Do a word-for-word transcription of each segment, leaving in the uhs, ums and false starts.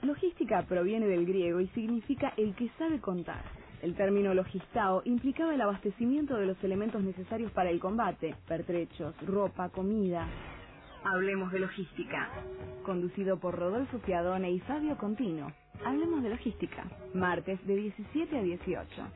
Logística proviene del griego y significa el que sabe contar. El término logistao implicaba el abastecimiento de los elementos necesarios para el combate, pertrechos, ropa, comida. Hablemos de logística. Conducido por Rodolfo Fiadone y Fabio Contino. Hablemos de logística. Martes de diecisiete a dieciocho.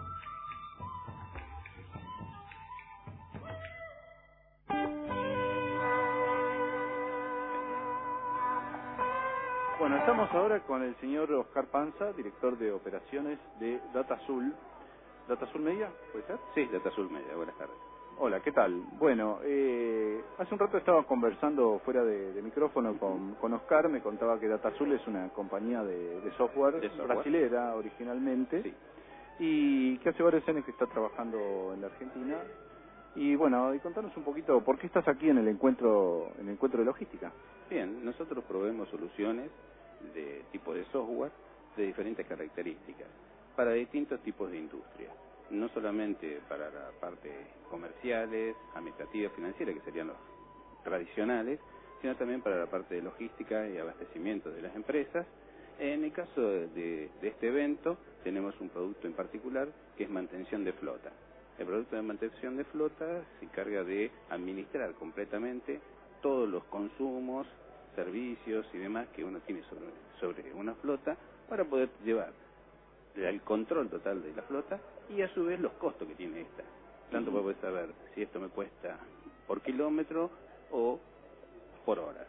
Bueno, estamos ahora con el señor Oscar Panza, director de operaciones de Data Azul. ¿Data Azul Media, puede ser? Sí, Data Azul Media, buenas tardes. Hola, ¿qué tal? Bueno, eh, hace un rato estaba conversando fuera de, de micrófono con, con Oscar, me contaba que Data Azul es una compañía de, de, software, de software brasilera originalmente, sí, y que hace varios años que está trabajando en la Argentina. Y bueno, y contanos un poquito, ¿por qué estás aquí en el encuentro en el encuentro de logística? Bien, nosotros proveemos soluciones de tipo de software de diferentes características para distintos tipos de industria, no solamente para la parte comerciales, administrativa, financiera, que serían los tradicionales, sino también para la parte de logística y abastecimiento de las empresas. En el caso de, de este evento, tenemos un producto en particular que es mantención de flota. El producto de mantención de flota se encarga de administrar completamente todos los consumos, servicios y demás que uno tiene sobre, sobre una flota para poder llevar el control total de la flota y a su vez los costos que tiene esta. Tanto para poder saber si esto me cuesta por kilómetro o por hora.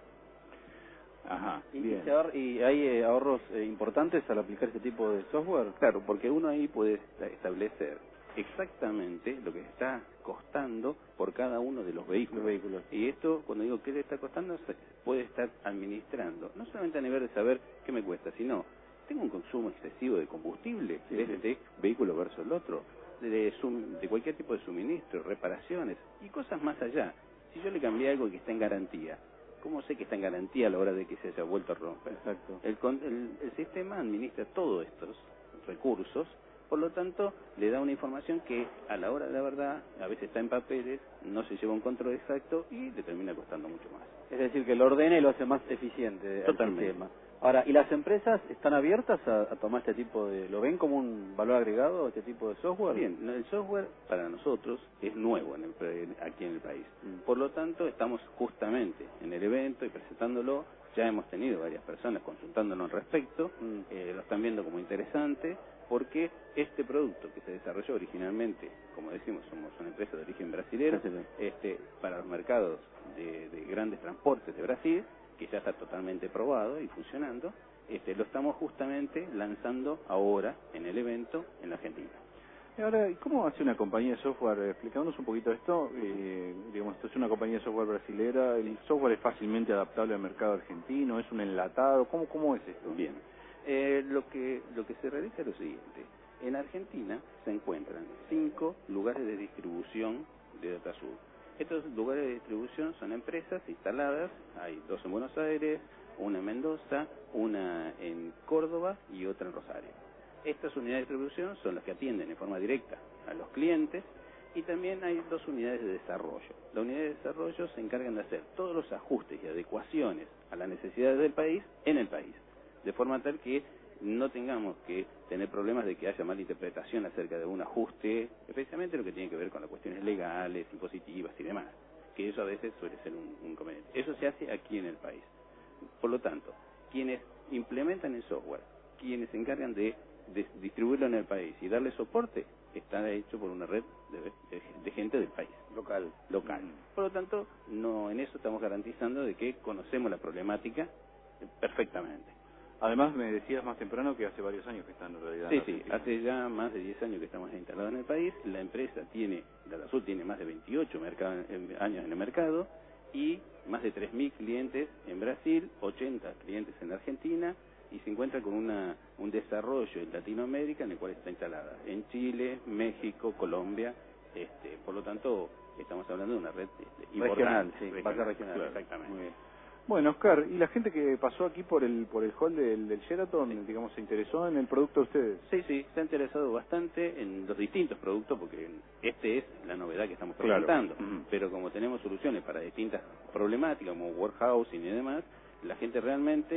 Ajá, ¿Y, bien. y, ahor y hay eh, ahorros eh, importantes al aplicar este tipo de software? Claro, porque uno ahí puede establecer exactamente lo que está costando por cada uno de los vehículos. Los vehículos. Y esto, cuando digo qué le está costando, se puede estar administrando, no solamente a nivel de saber qué me cuesta, sino, tengo un consumo excesivo de combustible, sí, desde sí. este vehículo versus el otro, de, de, de cualquier tipo de suministro, reparaciones y cosas más allá. Si yo le cambié algo que está en garantía, ¿cómo sé que está en garantía a la hora de que se haya vuelto a romper? Exacto. El, el, el sistema administra todos estos recursos. Por lo tanto, le da una información que a la hora de la verdad, a veces está en papeles, no se lleva un control exacto y le termina costando mucho más. Es decir, que lo ordena y lo hace más eficiente Totalmente. el sistema. Ahora, ¿y las empresas están abiertas a, a tomar este tipo de... ¿Lo ven como un valor agregado, este tipo de software? Bien, el software para nosotros es nuevo en el, aquí en el país. Mm. Por lo tanto, estamos justamente en el evento y presentándolo. Ya hemos tenido varias personas consultándonos al respecto, mm. eh, lo están viendo como interesante, porque este producto que se desarrolló originalmente, como decimos, somos una empresa de origen brasilero, sí, sí. Este, para los mercados de, de grandes transportes de Brasil, que ya está totalmente probado y funcionando, este, lo estamos justamente lanzando ahora en el evento en la Argentina. Y ahora, ¿cómo hace una compañía de software? Explicándonos un poquito esto, eh, digamos, esto es una compañía de software brasilera, ¿el software es fácilmente adaptable al mercado argentino? ¿Es un enlatado? ¿Cómo, cómo es esto? Bien, eh, lo que lo que se realiza es lo siguiente. En Argentina se encuentran cinco lugares de distribución de Data Azul. Estos lugares de distribución son empresas instaladas, hay dos en Buenos Aires, una en Mendoza, una en Córdoba y otra en Rosario. Estas unidades de distribución son las que atienden en forma directa a los clientes y también hay dos unidades de desarrollo. Las unidades de desarrollo se encargan de hacer todos los ajustes y adecuaciones a las necesidades del país en el país, de forma tal que no tengamos que tener problemas de que haya mala interpretación acerca de un ajuste, especialmente lo que tiene que ver con las cuestiones legales, impositivas y demás, que eso a veces suele ser un, un inconveniente. Eso se hace aquí en el país. Por lo tanto, quienes implementan el software, quienes se encargan de, de distribuirlo en el país y darle soporte, está hecho por una red de, de, de gente del país, local. local. Por lo tanto, no en eso estamos garantizando de que conocemos la problemática perfectamente. Además, me decías más temprano que hace varios años que están en realidad. Sí, sí, hace ya más de diez años que estamos instalados en el país. La empresa tiene, Data Azul tiene más de veintiocho mercado, años en el mercado y más de tres mil clientes en Brasil, ochenta clientes en Argentina y se encuentra con una un desarrollo en Latinoamérica en el cual está instalada en Chile, México, Colombia. Este, por lo tanto, estamos hablando de una red este, regional, sí, regional, regional, claro, exactamente. Muy bien. Bueno, Oscar, ¿y la gente que pasó aquí por el por el hall del, del Sheraton, sí, digamos, se interesó en el producto de ustedes? Sí, sí, se ha interesado bastante en los distintos productos, porque este es la novedad que estamos presentando. Claro. Uh-huh. Pero como tenemos soluciones para distintas problemáticas, como warehousing y demás, la gente realmente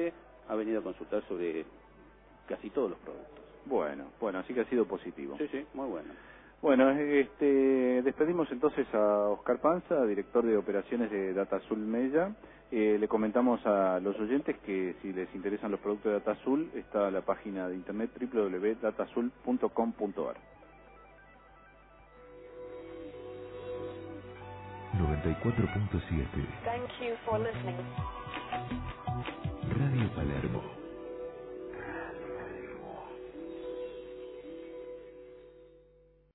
ha venido a consultar sobre casi todos los productos. Bueno, bueno, así que ha sido positivo. Sí, sí, muy bueno. Bueno, este, despedimos entonces a Oscar Panza, director de operaciones de DataSul Mella. Eh, le comentamos a los oyentes que si les interesan los productos de DataSul, está la página de internet doble u doble u doble u punto datasul punto com punto a r. noventa y cuatro punto siete Thank you for listening. Radio Palermo.